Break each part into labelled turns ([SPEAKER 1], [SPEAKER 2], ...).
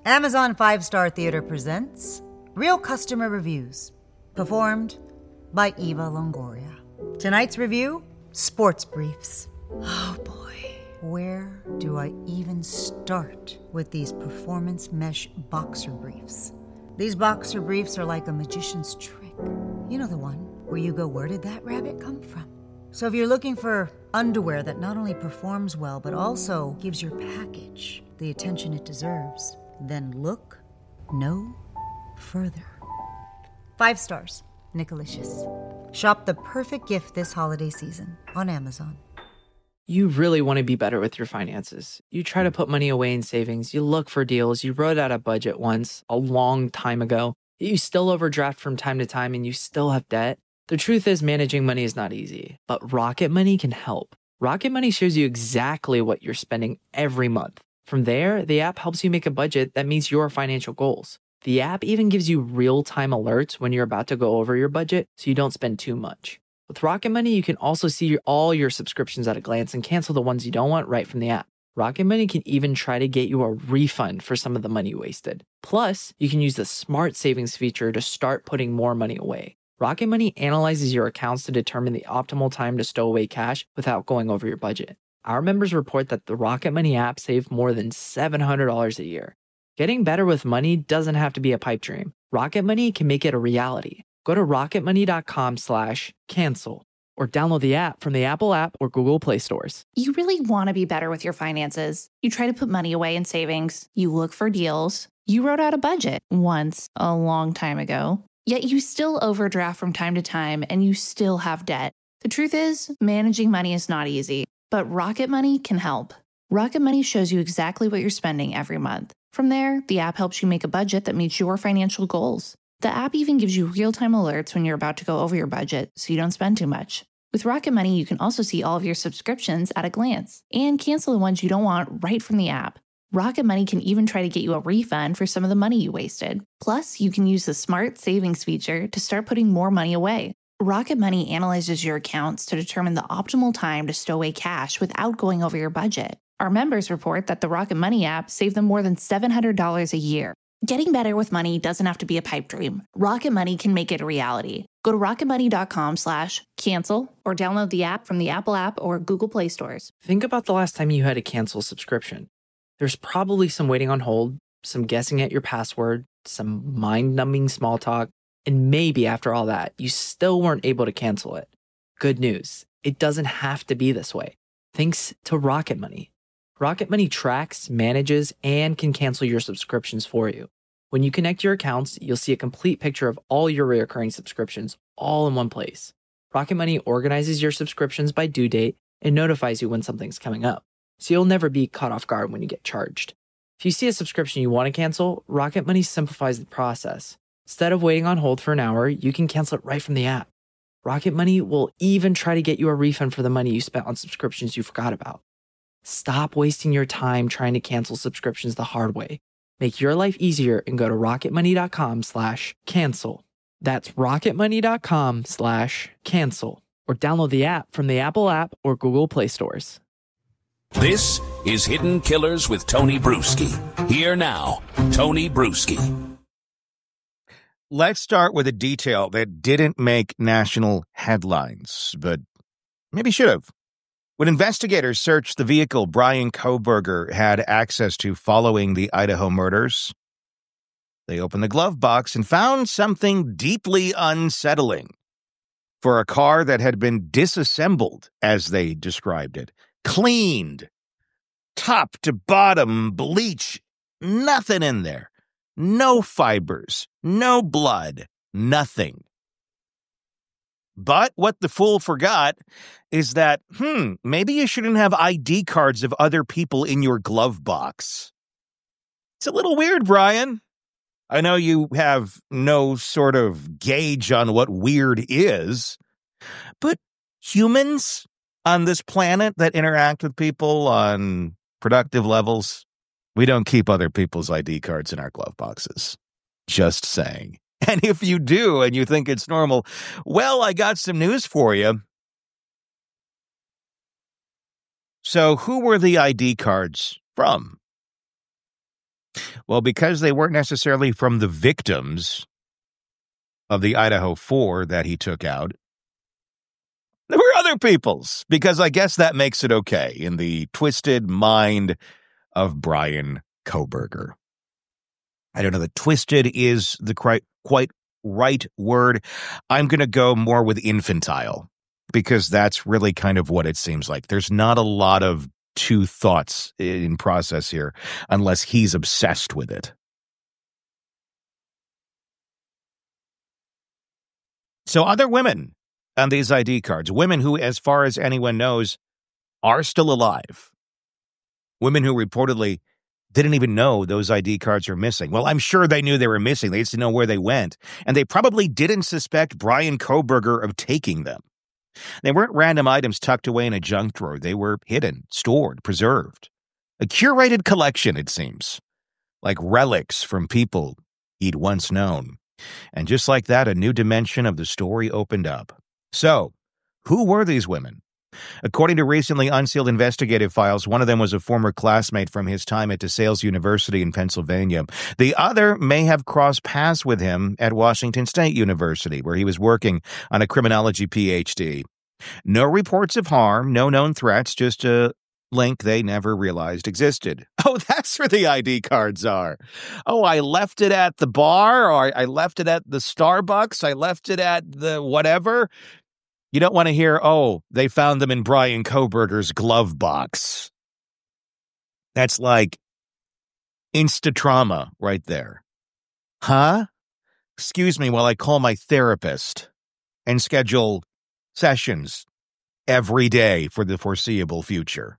[SPEAKER 1] Amazon 5-Star Theater presents Real Customer Reviews, performed by Eva Longoria. Tonight's review, Sports Briefs. Oh boy, where do I even start with these performance mesh boxer briefs? These boxer briefs are like a magician's trick. You know the one where you go, where did that rabbit come from? So if you're looking for underwear that not only performs well, but also gives your package the attention it deserves, then look no further. 5 stars, Nicolicious. Shop the perfect gift this holiday season on Amazon.
[SPEAKER 2] You really want to be better with your finances. You try to put money away in savings. You look for deals. You wrote out a budget once, a long time ago. You still overdraft from time to time and you still have debt. The truth is, managing money is not easy, but Rocket Money can help. Rocket Money shows you exactly what you're spending every month. From there, the app helps you make a budget that meets your financial goals. The app even gives you real-time alerts when you're about to go over your budget so you don't spend too much. With Rocket Money, you can also see all your subscriptions at a glance and cancel the ones you don't want right from the app. Rocket Money can even try to get you a refund for some of the money wasted. Plus, you can use the Smart Savings feature to start putting more money away. Rocket Money analyzes your accounts to determine the optimal time to stow away cash without going over your budget. Our members report that the Rocket Money app saved more than $700 a year. Getting better with money doesn't have to be a pipe dream. Rocket Money can make it a reality. Go to rocketmoney.com/cancel or download the app from the Apple app or Google Play stores.
[SPEAKER 3] You really want to be better with your finances. You try to put money away in savings. You look for deals. You wrote out a budget once, a long time ago. Yet you still overdraft from time to time and you still have debt. The truth is, managing money is not easy. But Rocket Money can help. Rocket Money shows you exactly what you're spending every month. From there, the app helps you make a budget that meets your financial goals. The app even gives you real-time alerts when you're about to go over your budget so you don't spend too much. With Rocket Money, you can also see all of your subscriptions at a glance and cancel the ones you don't want right from the app. Rocket Money can even try to get you a refund for some of the money you wasted. Plus, you can use the Smart Savings feature to start putting more money away. Rocket Money analyzes your accounts to determine the optimal time to stow away cash without going over your budget. Our members report that the Rocket Money app saved them more than $700 a year. Getting better with money doesn't have to be a pipe dream. Rocket Money can make it a reality. Go to rocketmoney.com/cancel or download the app from the Apple app or Google Play stores.
[SPEAKER 2] Think about the last time you had to cancel a subscription. There's probably some waiting on hold, some guessing at your password, some mind-numbing small talk, and maybe after all that, you still weren't able to cancel it. Good news, it doesn't have to be this way. Thanks to Rocket Money. Rocket Money tracks, manages, and can cancel your subscriptions for you. When you connect your accounts, you'll see a complete picture of all your recurring subscriptions all in one place. Rocket Money organizes your subscriptions by due date and notifies you when something's coming up, so you'll never be caught off guard when you get charged. If you see a subscription you want to cancel, Rocket Money simplifies the process. Instead of waiting on hold for an hour, you can cancel it right from the app. Rocket Money will even try to get you a refund for the money you spent on subscriptions you forgot about. Stop wasting your time trying to cancel subscriptions the hard way. Make your life easier and go to rocketmoney.com/cancel. That's rocketmoney.com/cancel or download the app from the Apple app or Google Play stores.
[SPEAKER 4] This is Hidden Killers with Tony Bruschi. Here now, Tony Bruschi.
[SPEAKER 5] Let's start with a detail that didn't make national headlines, but maybe should have. When investigators searched the vehicle Bryan Kohberger had access to following the Idaho murders, they opened the glove box and found something deeply unsettling. For a car that had been disassembled, as they described it, cleaned, top to bottom, bleach, nothing in there. No fibers, no blood, nothing. But what the fool forgot is that, maybe you shouldn't have ID cards of other people in your glove box. It's a little weird, Brian. I know you have no sort of gauge on what weird is, but humans on this planet that interact with people on productive levels, we don't keep other people's ID cards in our glove boxes. Just saying. And if you do and you think it's normal, well, I got some news for you. So who were the ID cards from? Well, because they weren't necessarily from the victims of the Idaho 4 that he took out, there were other people's, because I guess that makes it okay in the twisted mind of Bryan Kohberger. I don't know that twisted is the quite right word. I'm going to go more with infantile, because that's really kind of what it seems like. There's not a lot of two thoughts in process here unless he's obsessed with it. So other women on these ID cards, women who, as far as anyone knows, are still alive. Women who reportedly didn't even know those ID cards are missing. Well, I'm sure they knew they were missing. They just didn't know where they went. And they probably didn't suspect Bryan Kohberger of taking them. They weren't random items tucked away in a junk drawer. They were hidden, stored, preserved. A curated collection, it seems, like relics from people he'd once known. And just like that, a new dimension of the story opened up. So, who were these women? According to recently unsealed investigative files, one of them was a former classmate from his time at DeSales University in Pennsylvania. The other may have crossed paths with him at Washington State University, where he was working on a criminology PhD. No reports of harm, no known threats, just a link they never realized existed. Oh, that's where the ID cards are. Oh, I left it at the bar, or I left it at the Starbucks, I left it at the whatever. You don't want to hear, oh, they found them in Bryan Kohberger's glove box. That's like insta-trauma right there. Huh? Excuse me while I call my therapist and schedule sessions every day for the foreseeable future.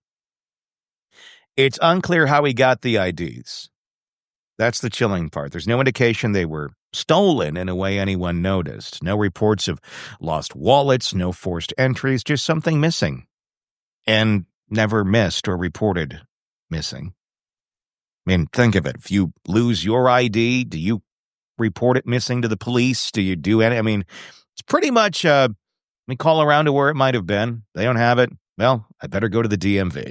[SPEAKER 5] It's unclear how he got the IDs. That's the chilling part. There's no indication they were stolen in a way anyone noticed. No reports of lost wallets, no forced entries, just something missing. And never missed or reported missing. I mean, think of it. If you lose your ID, do you report it missing to the police? Do you do any? I mean, it's pretty much, we call around to where it might have been. They don't have it. Well, I better go to the DMV.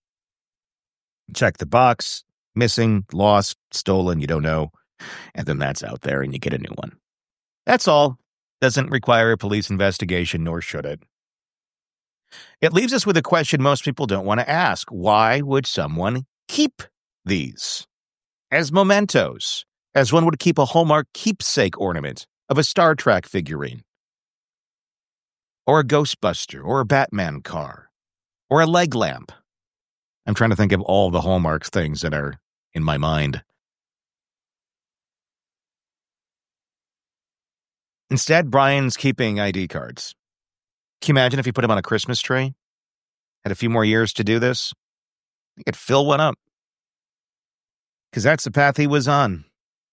[SPEAKER 5] Check the box. Missing, lost, stolen, you don't know. And then that's out there and you get a new one. That's all. Doesn't require a police investigation, nor should it. It leaves us with a question most people don't want to ask. Why would someone keep these? As mementos, as one would keep a Hallmark keepsake ornament of a Star Trek figurine. Or a Ghostbuster, or a Batman car, or a leg lamp. I'm trying to think of all the Hallmark things that are in my mind. Instead, Bryan's keeping ID cards. Can you imagine if you put them on a Christmas tree? Had a few more years to do this? He could fill one up. Because that's the path he was on.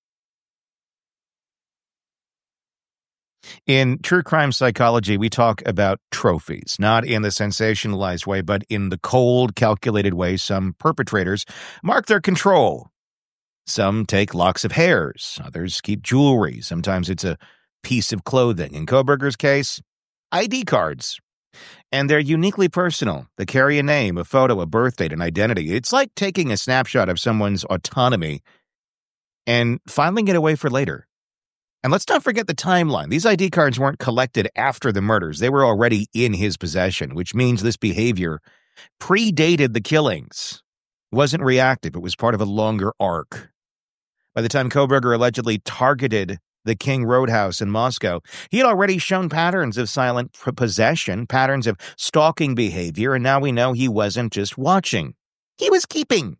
[SPEAKER 5] In true crime psychology, we talk about trophies, not in the sensationalized way, but in the cold, calculated way some perpetrators mark their control. Some take locks of hairs, others keep jewelry. Sometimes it's a piece of clothing. In Kohberger's case, ID cards. And they're uniquely personal. They carry a name, a photo, a birth date, an identity. It's like taking a snapshot of someone's autonomy and filing it away for later. And let's not forget the timeline. These ID cards weren't collected after the murders. They were already in his possession, which means this behavior predated the killings. It wasn't reactive. It was part of a longer arc. By the time Kohberger allegedly targeted the King Roadhouse in Moscow, he had already shown patterns of silent possession, patterns of stalking behavior, and now we know he wasn't just watching. He was keeping.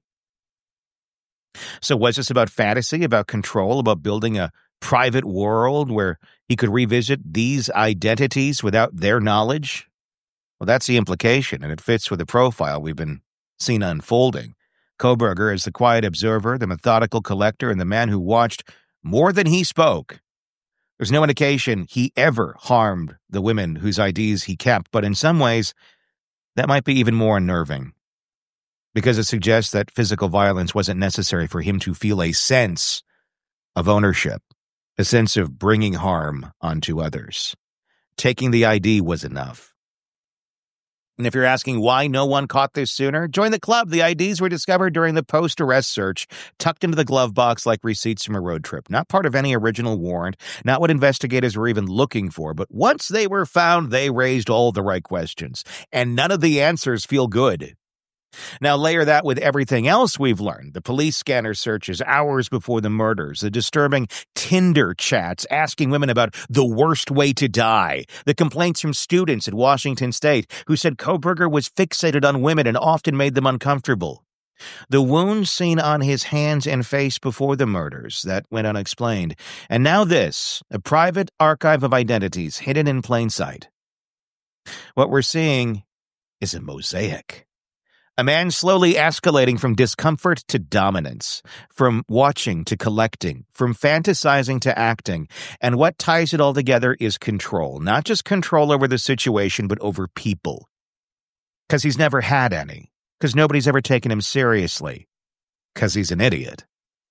[SPEAKER 5] So was this about fantasy, about control, about building a private world where he could revisit these identities without their knowledge? Well, that's the implication, and it fits with the profile we've been seeing unfolding. Kohberger is the quiet observer, the methodical collector, and the man who watched more than he spoke. There's no indication he ever harmed the women whose IDs he kept, but in some ways, that might be even more unnerving, because it suggests that physical violence wasn't necessary for him to feel a sense of ownership. A sense of bringing harm onto others. Taking the ID was enough. And if you're asking why no one caught this sooner, join the club. The IDs were discovered during the post-arrest search, tucked into the glove box like receipts from a road trip. Not part of any original warrant, not what investigators were even looking for. But once they were found, they raised all the right questions. And none of the answers feel good. Now layer that with everything else we've learned. The police scanner searches hours before the murders, the disturbing Tinder chats asking women about the worst way to die, the complaints from students at Washington State who said Kohberger was fixated on women and often made them uncomfortable. The wounds seen on his hands and face before the murders that went unexplained. And now this, a private archive of identities hidden in plain sight. What we're seeing is a mosaic. A man slowly escalating from discomfort to dominance, from watching to collecting, from fantasizing to acting. And what ties it all together is control. Not just control over the situation, but over people. Because he's never had any. Because nobody's ever taken him seriously. Because he's an idiot.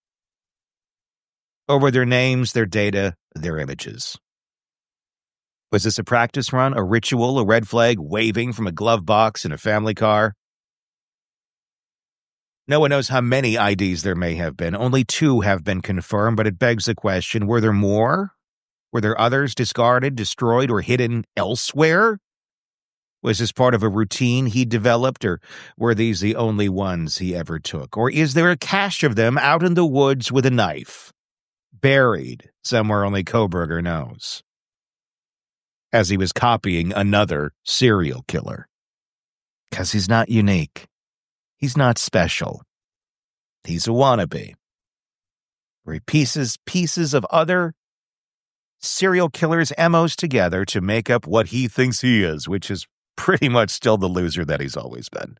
[SPEAKER 5] Over their names, their data, their images. Was this a practice run, a ritual, a red flag waving from a glove box in a family car? No one knows how many IDs there may have been. Only 2 have been confirmed, but it begs the question, were there more? Were there others discarded, destroyed, or hidden elsewhere? Was this part of a routine he developed, or were these the only ones he ever took? Or is there a cache of them out in the woods with a knife, buried somewhere only Kohberger knows, as he was copying another serial killer? Because he's not unique. He's not special. He's a wannabe. Where he pieces of other serial killers' MOs together to make up what he thinks he is, which is pretty much still the loser that he's always been.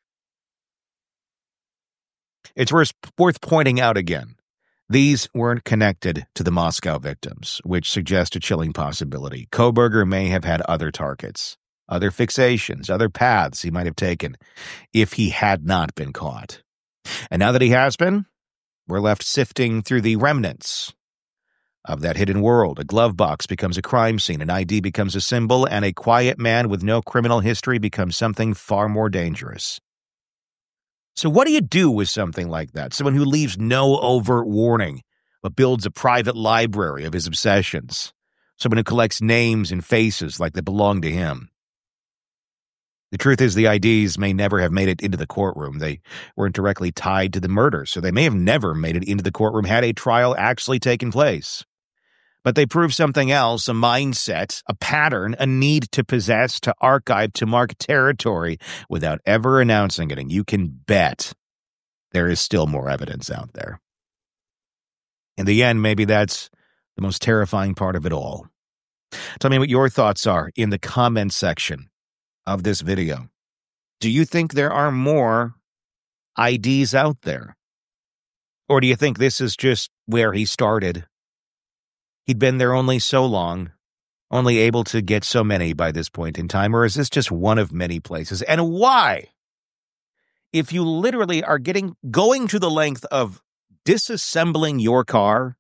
[SPEAKER 5] It's worth pointing out again, these weren't connected to the Moscow victims, which suggests a chilling possibility. Kohberger may have had other targets. Other fixations, other paths he might have taken if he had not been caught. And now that he has been, we're left sifting through the remnants of that hidden world. A glove box becomes a crime scene, an ID becomes a symbol, and a quiet man with no criminal history becomes something far more dangerous. So what do you do with something like that? Someone who leaves no overt warning, but builds a private library of his obsessions. Someone who collects names and faces like they belong to him. The truth is the IDs may never have made it into the courtroom. They weren't directly tied to the murder, so they may have never made it into the courtroom had a trial actually taken place. But they prove something else, a mindset, a pattern, a need to possess, to archive, to mark territory without ever announcing it. And you can bet there is still more evidence out there. In the end, maybe that's the most terrifying part of it all. Tell me what your thoughts are in the comments section of this video. Do you think there are more IDs out there? Or do you think this is just where he started? He'd been there only so long, only able to get so many by this point in time, or is this just one of many places? And why? If you literally are going to the length of disassembling your car,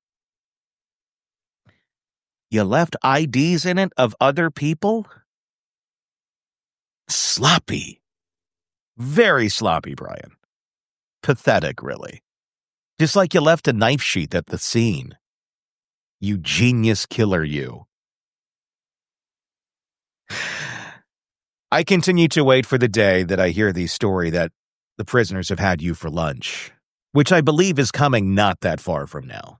[SPEAKER 5] you left IDs in it of other people? Sloppy. Very sloppy, Brian. Pathetic, really. Just like you left a knife sheath at the scene. You genius killer, you. I continue to wait for the day that I hear the story that the prisoners have had you for lunch, which I believe is coming not that far from now.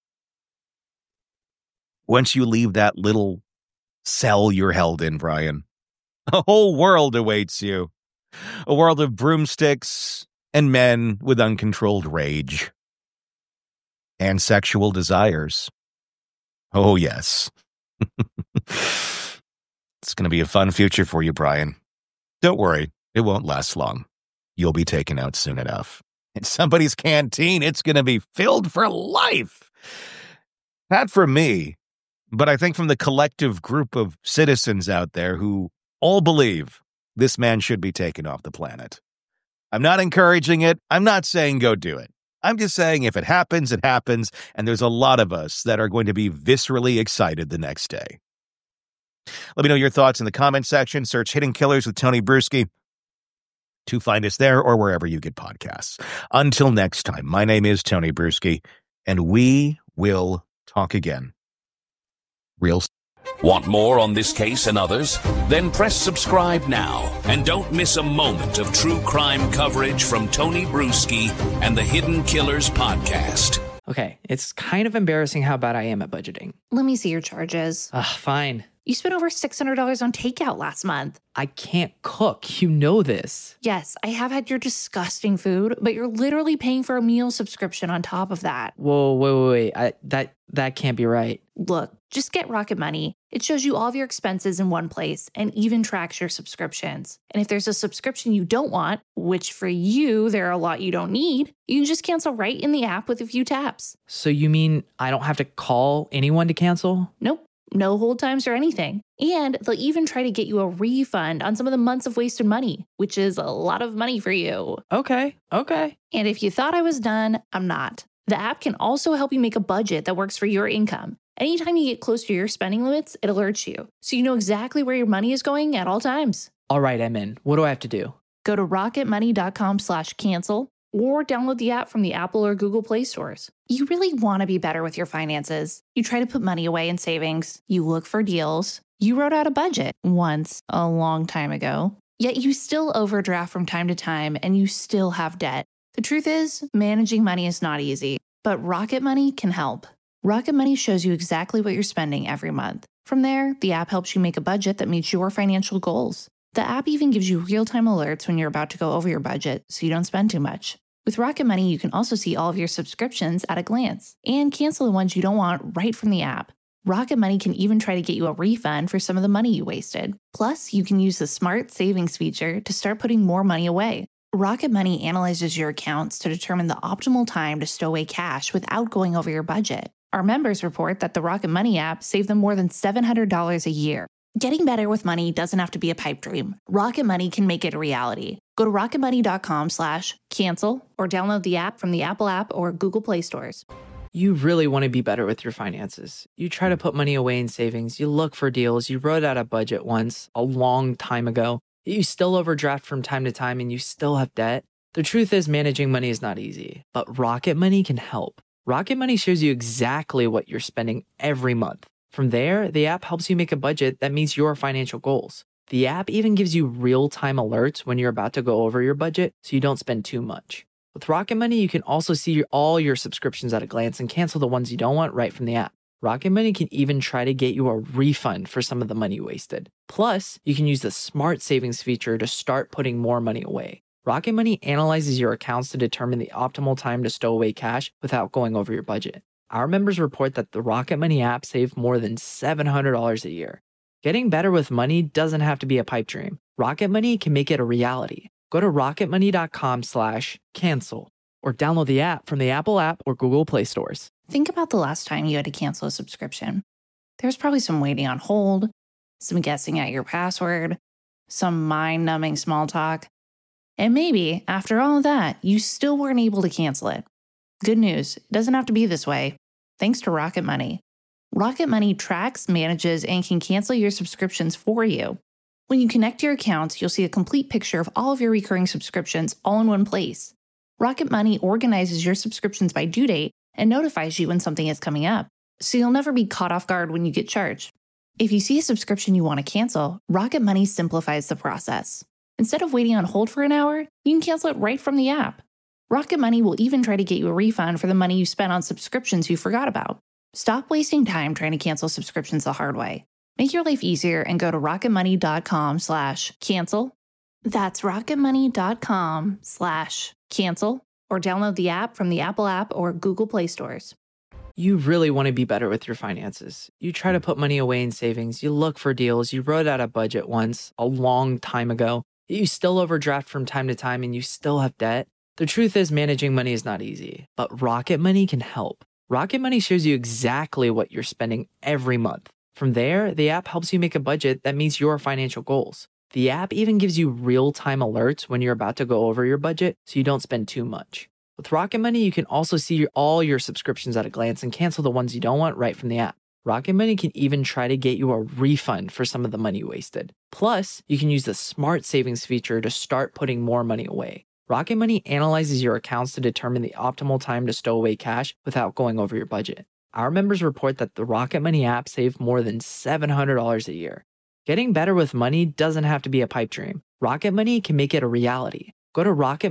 [SPEAKER 5] Once you leave that little cell you're held in, Brian, a whole world awaits you. A world of broomsticks and men with uncontrolled rage. And sexual desires. Oh, yes. It's going to be a fun future for you, Brian. Don't worry, it won't last long. You'll be taken out soon enough. In somebody's canteen, it's going to be filled for life. Not from me, but I think from the collective group of citizens out there who all believe this man should be taken off the planet. I'm not encouraging it. I'm not saying go do it. I'm just saying if it happens, it happens, and there's a lot of us that are going to be viscerally excited the next day. Let me know your thoughts in the comment section. Search Hidden Killers with Tony Bruschi to find us there or wherever you get podcasts. Until next time, my name is Tony Bruschi, and we will talk again. Real.
[SPEAKER 4] Want more on this case and others? Then press subscribe now and don't miss a moment of true crime coverage from Tony Bruschi and the Hidden Killers podcast.
[SPEAKER 2] Okay, it's kind of embarrassing how bad I am at budgeting.
[SPEAKER 3] Let me see your charges.
[SPEAKER 2] Fine.
[SPEAKER 3] You spent over $600 on takeout last month.
[SPEAKER 2] I can't cook. You know this.
[SPEAKER 3] Yes, I have had your disgusting food, but you're literally paying for a meal subscription on top of that.
[SPEAKER 2] Whoa, wait. That can't be right.
[SPEAKER 3] Look, just get Rocket Money. It shows you all of your expenses in one place and even tracks your subscriptions. And if there's a subscription you don't want, which for you, there are a lot you don't need, you can just cancel right in the app with a few taps.
[SPEAKER 2] So you mean I don't have to call anyone to cancel?
[SPEAKER 3] Nope. No hold times or anything. And they'll even try to get you a refund on some of the months of wasted money, which is a lot of money for you.
[SPEAKER 2] Okay.
[SPEAKER 3] And if you thought I was done, I'm not. The app can also help you make a budget that works for your income. Anytime you get close to your spending limits, it alerts you, so you know exactly where your money is going at all times.
[SPEAKER 2] All right, I'm in. What do I have to do?
[SPEAKER 3] Go to rocketmoney.com/cancel or download the app from the Apple or Google Play stores. You really want to be better with your finances. You try to put money away in savings. You look for deals. You wrote out a budget once a long time ago. Yet you still overdraft from time to time and you still have debt. The truth is, managing money is not easy, but Rocket Money can help. Rocket Money shows you exactly what you're spending every month. From there, the app helps you make a budget that meets your financial goals. The app even gives you real-time alerts when you're about to go over your budget so you don't spend too much. With Rocket Money, you can also see all of your subscriptions at a glance and cancel the ones you don't want right from the app. Rocket Money can even try to get you a refund for some of the money you wasted. Plus, you can use the Smart Savings feature to start putting more money away. Rocket Money analyzes your accounts to determine the optimal time to stow away cash without going over your budget. Our members report that the Rocket Money app saved them more than $700 a year. Getting better with money doesn't have to be a pipe dream. Rocket Money can make it a reality. Go to rocketmoney.com/cancel or download the app from the Apple app or Google Play stores.
[SPEAKER 2] You really want to be better with your finances. You try to put money away in savings. You look for deals. You wrote out a budget once a long time ago. You still overdraft from time to time and you still have debt. The truth is, managing money is not easy, but Rocket Money can help. Rocket Money shows you exactly what you're spending every month. From there, the app helps you make a budget that meets your financial goals. The app even gives you real-time alerts when you're about to go over your budget so you don't spend too much. With Rocket Money, you can also see all your subscriptions at a glance and cancel the ones you don't want right from the app. Rocket Money can even try to get you a refund for some of the money wasted. Plus, you can use the Smart Savings feature to start putting more money away. Rocket Money analyzes your accounts to determine the optimal time to stow away cash without going over your budget. Our members report that the Rocket Money app saved more than $700 a year. Getting better with money doesn't have to be a pipe dream. Rocket Money can make it a reality. Go to rocketmoney.com/cancel or download the app from the Apple app or Google Play stores.
[SPEAKER 3] Think about the last time you had to cancel a subscription. There's probably some waiting on hold, some guessing at your password, some mind-numbing small talk. And maybe, after all of that, you still weren't able to cancel it. Good news, it doesn't have to be this way. Thanks to Rocket Money. Rocket Money tracks, manages, and can cancel your subscriptions for you. When you connect your accounts, you'll see a complete picture of all of your recurring subscriptions all in one place. Rocket Money organizes your subscriptions by due date and notifies you when something is coming up, so you'll never be caught off guard when you get charged. If you see a subscription you want to cancel, Rocket Money simplifies the process. Instead of waiting on hold for an hour, you can cancel it right from the app. Rocket Money will even try to get you a refund for the money you spent on subscriptions you forgot about. Stop wasting time trying to cancel subscriptions the hard way. Make your life easier and go to rocketmoney.com/cancel. That's rocketmoney.com/cancel or download the app from the Apple app or Google Play stores.
[SPEAKER 2] You really want to be better with your finances. You try to put money away in savings. You look for deals. You wrote out a budget once a long time ago. You still overdraft from time to time and you still have debt. The truth is, managing money is not easy, but Rocket Money can help. Rocket Money shows you exactly what you're spending every month. From there, the app helps you make a budget that meets your financial goals. The app even gives you real-time alerts when you're about to go over your budget so you don't spend too much. With Rocket Money, you can also see all your subscriptions at a glance and cancel the ones you don't want right from the app. Rocket Money can even try to get you a refund for some of the money you wasted. Plus, you can use the Smart Savings feature to start putting more money away. Rocket Money analyzes your accounts to determine the optimal time to stow away cash without going over your budget. Our members report that the Rocket Money app saved more than $700 a year. Getting better with money doesn't have to be a pipe dream. Rocket Money can make it a reality. Go to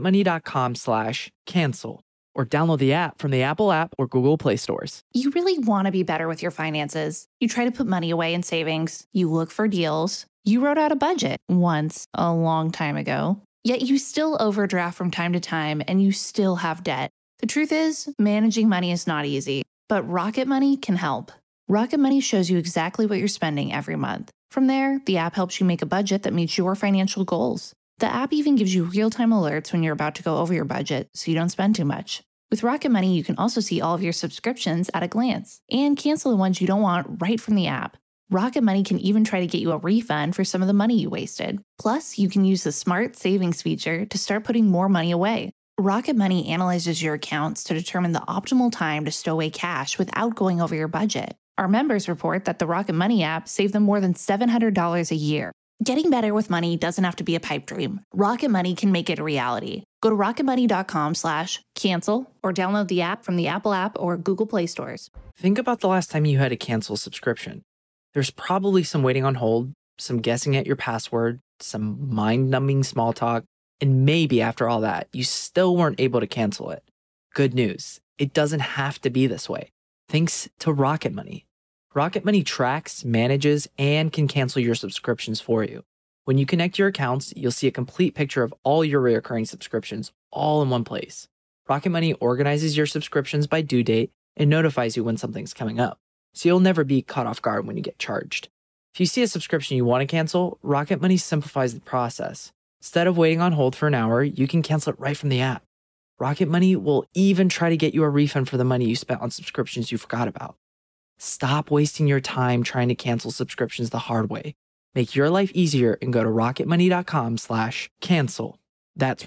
[SPEAKER 2] rocketmoney.com/cancel or download the app from the Apple app or Google Play stores.
[SPEAKER 3] You really want to be better with your finances. You try to put money away in savings. You look for deals. You wrote out a budget once a long time ago. Yet you still overdraft from time to time and you still have debt. The truth is, managing money is not easy, but Rocket Money can help. Rocket Money shows you exactly what you're spending every month. From there, the app helps you make a budget that meets your financial goals. The app even gives you real-time alerts when you're about to go over your budget so you don't spend too much. With Rocket Money, you can also see all of your subscriptions at a glance and cancel the ones you don't want right from the app. Rocket Money can even try to get you a refund for some of the money you wasted. Plus, you can use the Smart Savings feature to start putting more money away. Rocket Money analyzes your accounts to determine the optimal time to stow away cash without going over your budget. Our members report that the Rocket Money app saved them more than $700 a year. Getting better with money doesn't have to be a pipe dream. Rocket Money can make it a reality. Go to rocketmoney.com/cancel or download the app from the Apple app or Google Play stores.
[SPEAKER 2] Think about the last time you had to cancel a subscription. There's probably some waiting on hold, some guessing at your password, some mind-numbing small talk, and maybe after all that, you still weren't able to cancel it. Good news, it doesn't have to be this way. Thanks to Rocket Money. Rocket Money tracks, manages, and can cancel your subscriptions for you. When you connect your accounts, you'll see a complete picture of all your recurring subscriptions all in one place. Rocket Money organizes your subscriptions by due date and notifies you when something's coming up, so you'll never be caught off guard when you get charged. If you see a subscription you want to cancel, Rocket Money simplifies the process. Instead of waiting on hold for an hour, you can cancel it right from the app. Rocket Money will even try to get you a refund for the money you spent on subscriptions you forgot about. Stop wasting your time trying to cancel subscriptions the hard way. Make your life easier and go to rocketmoney.com/cancel. That's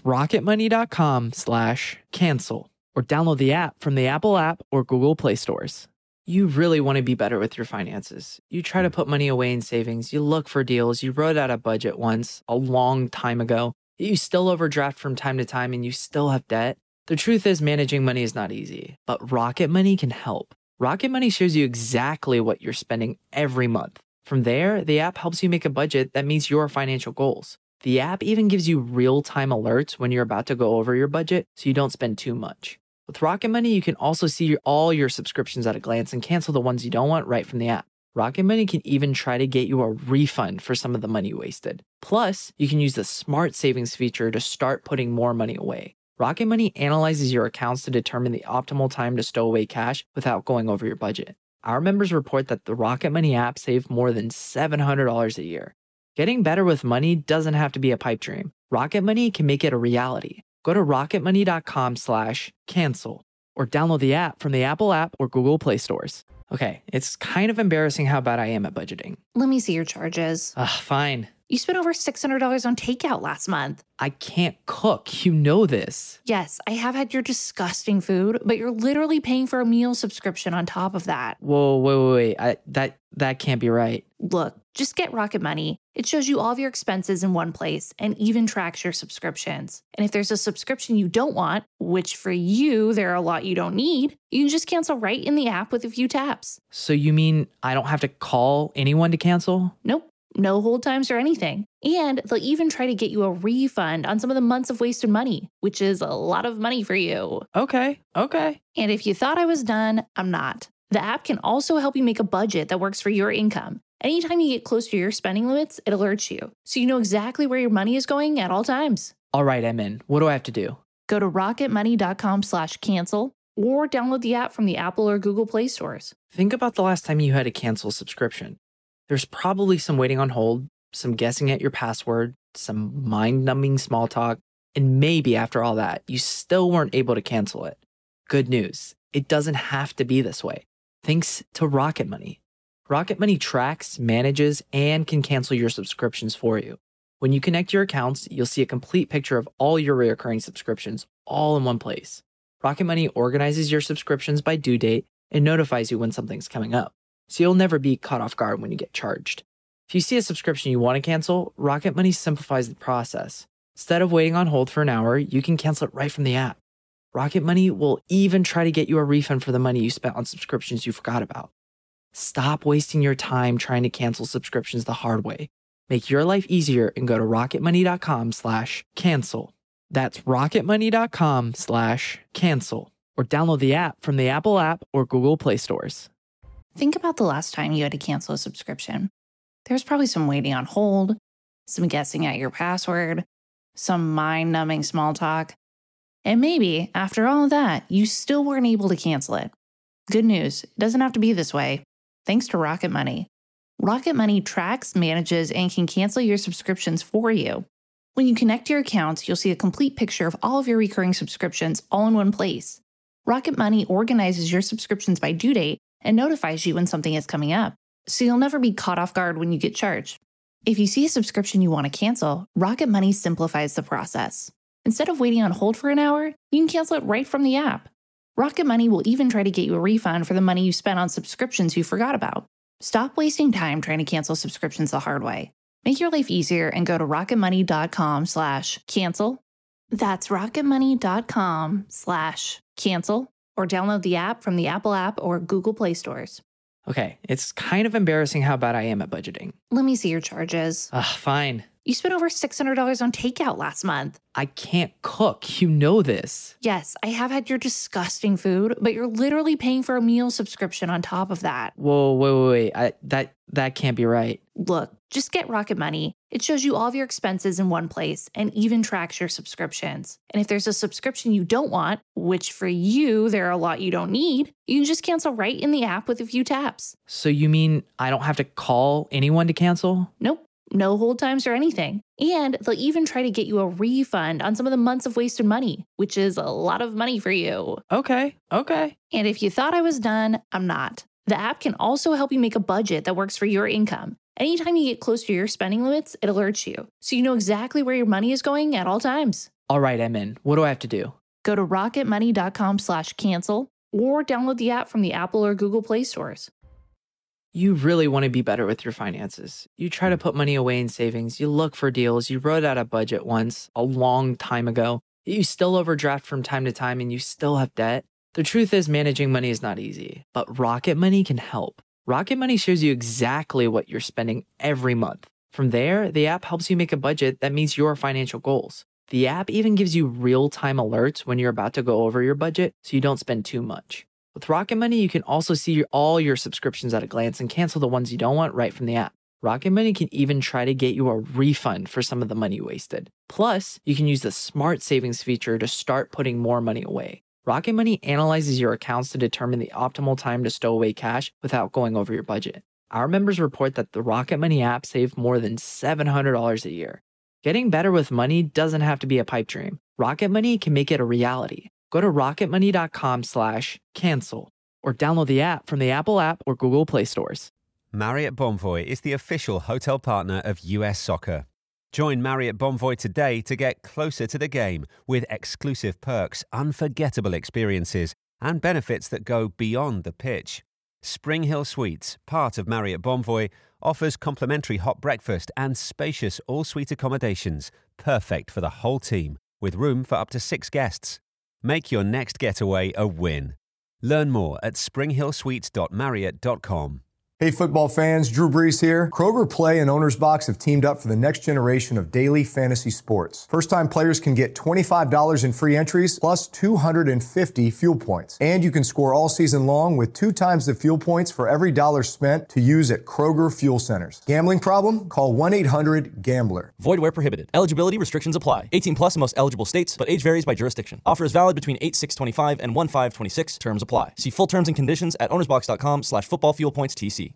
[SPEAKER 2] rocketmoney.com/cancel or download the app from the Apple app or Google Play stores. You really want to be better with your finances. You try to put money away in savings. You look for deals. You wrote out a budget once a long time ago. You still overdraft from time to time and you still have debt. The truth is, managing money is not easy, but Rocket Money can help. Rocket Money shows you exactly what you're spending every month. From there, the app helps you make a budget that meets your financial goals. The app even gives you real-time alerts when you're about to go over your budget so you don't spend too much. With Rocket Money, you can also see all your subscriptions at a glance and cancel the ones you don't want right from the app. Rocket Money can even try to get you a refund for some of the money you wasted. Plus, you can use the Smart Savings feature to start putting more money away. Rocket Money analyzes your accounts to determine the optimal time to stow away cash without going over your budget. Our members report that the Rocket Money app saved more than $700 a year. Getting better with money doesn't have to be a pipe dream. Rocket Money can make it a reality. Go to rocketmoney.com/cancel or download the app from the Apple app or Google Play stores. Okay, it's kind of embarrassing how bad I am at budgeting.
[SPEAKER 3] Let me see your charges.
[SPEAKER 2] Fine.
[SPEAKER 3] You spent over $600 on takeout last month.
[SPEAKER 2] I can't cook. You know this.
[SPEAKER 3] Yes, I have had your disgusting food, but you're literally paying for a meal subscription on top of that.
[SPEAKER 2] Whoa, wait. That can't be right.
[SPEAKER 3] Look, just get Rocket Money. It shows you all of your expenses in one place and even tracks your subscriptions. And if there's a subscription you don't want, which for you, there are a lot you don't need, you can just cancel right in the app with a few taps.
[SPEAKER 2] So you mean I don't have to call anyone to cancel?
[SPEAKER 3] Nope. No hold times or anything. And they'll even try to get you a refund on some of the months of wasted money, which is a lot of money for you.
[SPEAKER 2] Okay.
[SPEAKER 3] And if you thought I was done, I'm not. The app can also help you make a budget that works for your income. Anytime you get close to your spending limits, it alerts you, so you know exactly where your money is going at all times.
[SPEAKER 2] All right, I'm in. What do I have to do?
[SPEAKER 3] Go to rocketmoney.com/cancel or download the app from the Apple or Google Play stores.
[SPEAKER 2] Think about the last time you had to cancel a subscription. There's probably some waiting on hold, some guessing at your password, some mind-numbing small talk, and maybe after all that, you still weren't able to cancel it. Good news, it doesn't have to be this way. Thanks to Rocket Money. Rocket Money tracks, manages, and can cancel your subscriptions for you. When you connect your accounts, you'll see a complete picture of all your recurring subscriptions all in one place. Rocket Money organizes your subscriptions by due date and notifies you when something's coming up, so you'll never be caught off guard when you get charged. If you see a subscription you want to cancel, Rocket Money simplifies the process. Instead of waiting on hold for an hour, you can cancel it right from the app. Rocket Money will even try to get you a refund for the money you spent on subscriptions you forgot about. Stop wasting your time trying to cancel subscriptions the hard way. Make your life easier and go to rocketmoney.com/cancel. That's rocketmoney.com/cancel. Or download the app from the Apple app or Google Play stores.
[SPEAKER 3] Think about the last time you had to cancel a subscription. There's probably some waiting on hold, some guessing at your password, some mind-numbing small talk. And maybe, after all of that, you still weren't able to cancel it. Good news, it doesn't have to be this way. Thanks to Rocket Money. Rocket Money tracks, manages, and can cancel your subscriptions for you. When you connect your accounts, you'll see a complete picture of all of your recurring subscriptions all in one place. Rocket Money organizes your subscriptions by due date and notifies you when something is coming up, so you'll never be caught off guard when you get charged. If you see a subscription you want to cancel, Rocket Money simplifies the process. Instead of waiting on hold for an hour, you can cancel it right from the app. Rocket Money will even try to get you a refund for the money you spent on subscriptions you forgot about. Stop wasting time trying to cancel subscriptions the hard way. Make your life easier and go to rocketmoney.com/cancel. That's rocketmoney.com/cancel, or download the app from the Apple app or Google Play stores.
[SPEAKER 2] Okay, it's kind of embarrassing how bad I am at budgeting.
[SPEAKER 3] Let me see your charges.
[SPEAKER 2] Fine.
[SPEAKER 3] You spent over $600 on takeout last month.
[SPEAKER 2] I can't cook. You know this.
[SPEAKER 3] Yes, I have had your disgusting food, but you're literally paying for a meal subscription on top of that.
[SPEAKER 2] Whoa, wait. That can't be right.
[SPEAKER 3] Look, just get Rocket Money. It shows you all of your expenses in one place and even tracks your subscriptions. And if there's a subscription you don't want, which for you, there are a lot you don't need, you can just cancel right in the app with a few taps.
[SPEAKER 2] So you mean I don't have to call anyone to cancel?
[SPEAKER 3] Nope. No hold times or anything. And they'll even try to get you a refund on some of the months of wasted money, which is a lot of money for you.
[SPEAKER 2] Okay.
[SPEAKER 3] And if you thought I was done, I'm not. The app can also help you make a budget that works for your income. Anytime you get close to your spending limits, it alerts you, so you know exactly where your money is going at all times.
[SPEAKER 2] All right, I'm in. What do I have to do?
[SPEAKER 3] Go to rocketmoney.com/cancel or download the app from the Apple or Google Play stores.
[SPEAKER 2] You really want to be better with your finances. You try to put money away in savings. You look for deals. You wrote out a budget once, a long time ago. You still overdraft from time to time and you still have debt. The truth is, managing money is not easy, but Rocket Money can help. Rocket Money shows you exactly what you're spending every month. From there, the app helps you make a budget that meets your financial goals. The app even gives you real-time alerts when you're about to go over your budget so you don't spend too much. With Rocket Money, you can also see all your subscriptions at a glance and cancel the ones you don't want right from the app. Rocket Money can even try to get you a refund for some of the money you wasted. Plus, you can use the Smart Savings feature to start putting more money away. Rocket Money analyzes your accounts to determine the optimal time to stow away cash without going over your budget. Our members report that the Rocket Money app saved more than $700 a year. Getting better with money doesn't have to be a pipe dream. Rocket Money can make it a reality. Go to rocketmoney.com/cancel or download the app from the Apple app or Google Play stores.
[SPEAKER 6] Marriott Bonvoy is the official hotel partner of US Soccer. Join Marriott Bonvoy today to get closer to the game with exclusive perks, unforgettable experiences, and benefits that go beyond the pitch. Spring Hill Suites, part of Marriott Bonvoy, offers complimentary hot breakfast and spacious all-suite accommodations, perfect for the whole team, with room for up to 6 guests. Make your next getaway a win. Learn more at springhillsuites.marriott.com.
[SPEAKER 7] Hey football fans, Drew Brees here. Kroger Play and Owner's Box have teamed up for the next generation of daily fantasy sports. First-time players can get $25 in free entries plus 250 fuel points. And you can score all season long with 2 times the fuel points for every dollar spent to use at Kroger Fuel Centers. Gambling problem? Call 1-800-GAMBLER.
[SPEAKER 8] Void where prohibited. Eligibility restrictions apply. 18 plus in most eligible states, but age varies by jurisdiction. Offer is valid between 8/6/25 and 1/5/26. Terms apply. See full terms and conditions at ownersbox.com/footballfuelpointstc.